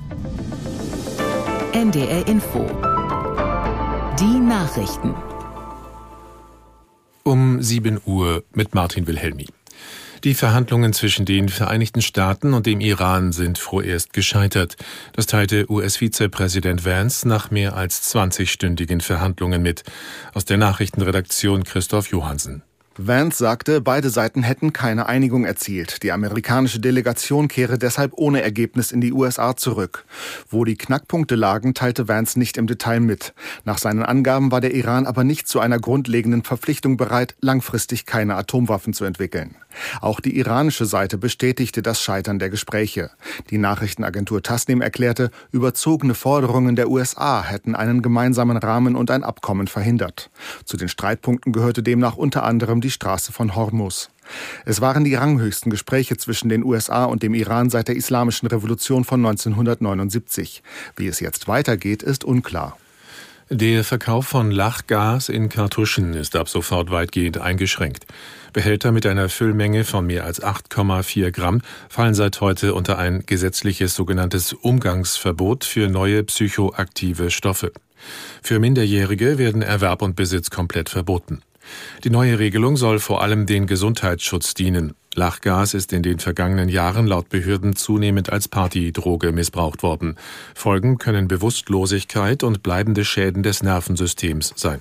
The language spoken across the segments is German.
NDR Info. Die Nachrichten. Um 7 Uhr mit Martin Wilhelmi. Die Verhandlungen zwischen den Vereinigten Staaten und dem Iran sind vorerst gescheitert. Das teilte US-Vizepräsident Vance nach mehr als 20-stündigen Verhandlungen mit. Aus der Nachrichtenredaktion Christoph Johansen. Vance sagte, beide Seiten hätten keine Einigung erzielt. Die amerikanische Delegation kehre deshalb ohne Ergebnis in die USA zurück. Wo die Knackpunkte lagen, teilte Vance nicht im Detail mit. Nach seinen Angaben war der Iran aber nicht zu einer grundlegenden Verpflichtung bereit, langfristig keine Atomwaffen zu entwickeln. Auch die iranische Seite bestätigte das Scheitern der Gespräche. Die Nachrichtenagentur Tasnim erklärte, überzogene Forderungen der USA hätten einen gemeinsamen Rahmen und ein Abkommen verhindert. Zu den Streitpunkten gehörte demnach unter anderem die Straße von Hormuz. Es waren die ranghöchsten Gespräche zwischen den USA und dem Iran seit der Islamischen Revolution von 1979. Wie es jetzt weitergeht, ist unklar. Der Verkauf von Lachgas in Kartuschen ist ab sofort weitgehend eingeschränkt. Behälter mit einer Füllmenge von mehr als 8,4 Gramm fallen seit heute unter ein gesetzliches sogenanntes Umgangsverbot für neue psychoaktive Stoffe. Für Minderjährige werden Erwerb und Besitz komplett verboten. Die neue Regelung soll vor allem den Gesundheitsschutz dienen. Lachgas ist in den vergangenen Jahren laut Behörden zunehmend als Partydroge missbraucht worden. Folgen können Bewusstlosigkeit und bleibende Schäden des Nervensystems sein.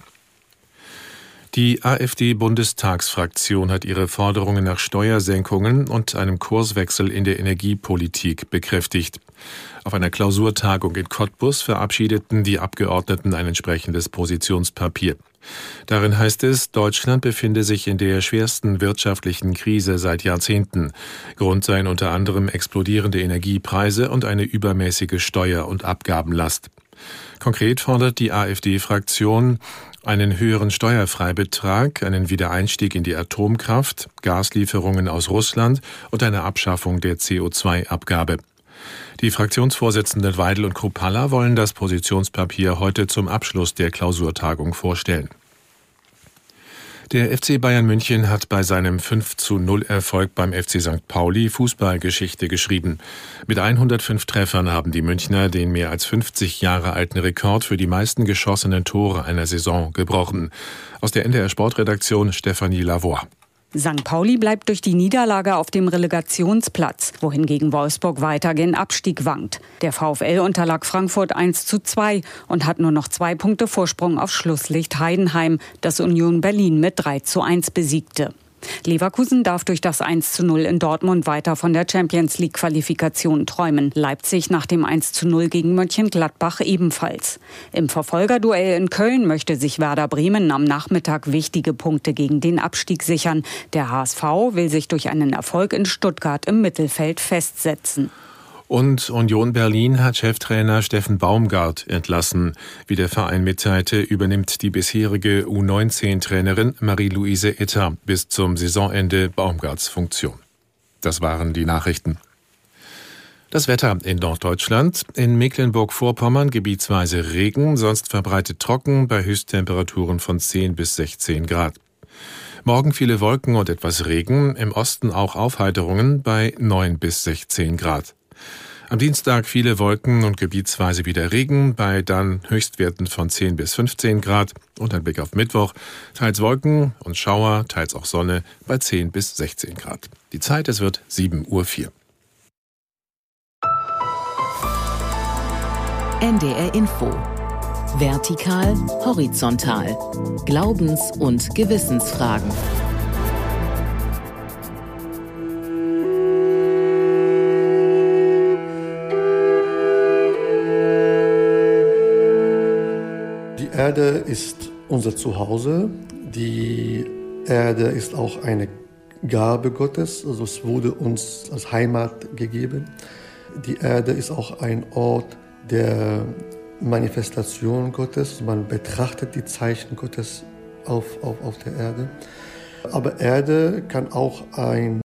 Die AfD-Bundestagsfraktion hat ihre Forderungen nach Steuersenkungen und einem Kurswechsel in der Energiepolitik bekräftigt. Auf einer Klausurtagung in Cottbus verabschiedeten die Abgeordneten ein entsprechendes Positionspapier. Darin heißt es, Deutschland befinde sich in der schwersten wirtschaftlichen Krise seit Jahrzehnten. Grund seien unter anderem explodierende Energiepreise und eine übermäßige Steuer- und Abgabenlast. Konkret fordert die AfD-Fraktion einen höheren Steuerfreibetrag, einen Wiedereinstieg in die Atomkraft, Gaslieferungen aus Russland und eine Abschaffung der CO2-Abgabe. Die Fraktionsvorsitzenden Weidel und Kruppalla wollen das Positionspapier heute zum Abschluss der Klausurtagung vorstellen. Der FC Bayern München hat bei seinem 5:0-Erfolg beim FC St. Pauli Fußballgeschichte geschrieben. Mit 105 Treffern haben die Münchner den mehr als 50 Jahre alten Rekord für die meisten geschossenen Tore einer Saison gebrochen. Aus der NDR Sportredaktion Stefanie Lavoie. St. Pauli bleibt durch die Niederlage auf dem Relegationsplatz, wohingegen Wolfsburg weiter gen Abstieg wankt. Der VfL unterlag Frankfurt 1:2 und hat nur noch 2 Punkte Vorsprung auf Schlusslicht Heidenheim, das Union Berlin mit 3:1 besiegte. Leverkusen darf durch das 1:0 in Dortmund weiter von der Champions-League-Qualifikation träumen. Leipzig nach dem 1:0 gegen Mönchengladbach ebenfalls. Im Verfolgerduell in Köln möchte sich Werder Bremen am Nachmittag wichtige Punkte gegen den Abstieg sichern. Der HSV will sich durch einen Erfolg in Stuttgart im Mittelfeld festsetzen. Und Union Berlin hat Cheftrainer Steffen Baumgart entlassen. Wie der Verein mitteilte, übernimmt die bisherige U19-Trainerin Marie-Louise Etter bis zum Saisonende Baumgarts Funktion. Das waren die Nachrichten. Das Wetter in Norddeutschland. In Mecklenburg-Vorpommern gebietsweise Regen, sonst verbreitet trocken bei Höchsttemperaturen von 10 bis 16 Grad. Morgen viele Wolken und etwas Regen, im Osten auch Aufheiterungen bei 9 bis 16 Grad. Am Dienstag viele Wolken und gebietsweise wieder Regen, bei dann Höchstwerten von 10 bis 15 Grad. Und ein Blick auf Mittwoch, teils Wolken und Schauer, teils auch Sonne bei 10 bis 16 Grad. Die Zeit, es wird 7:04 Uhr. NDR Info. Vertikal, horizontal. Glaubens- und Gewissensfragen. Die Erde ist unser Zuhause. Die Erde ist auch eine Gabe Gottes, also es wurde uns als Heimat gegeben. Die Erde ist auch ein Ort der Manifestation Gottes. Man betrachtet die Zeichen Gottes auf der Erde. Aber Erde kann auch ein